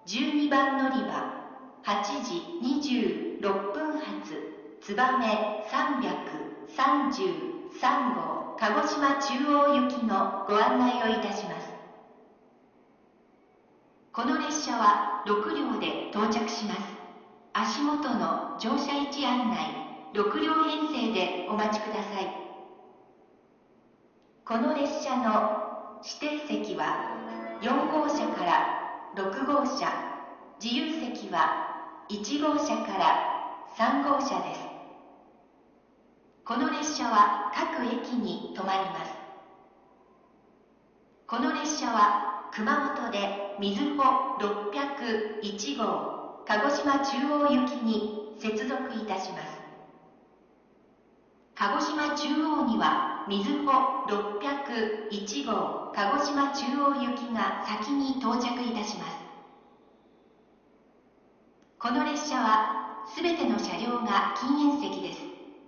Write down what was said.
12番乗り場、8時26分発、燕333号、鹿児島中央行きのご案内をいたします。この列車は6両で到着します。足元の乗車位置案内、6両編成でお待ちください。この列車の指定席は4号車から6号車、自由席は1号車から3号車です。この列車は各駅に停まります。この列車は熊本で瑞穂601号、鹿児島中央行きに接続いたします。鹿児島中央には瑞穂601号、鹿児島中央行きが先に到着いたします。この列車はすべての車両が禁煙席です。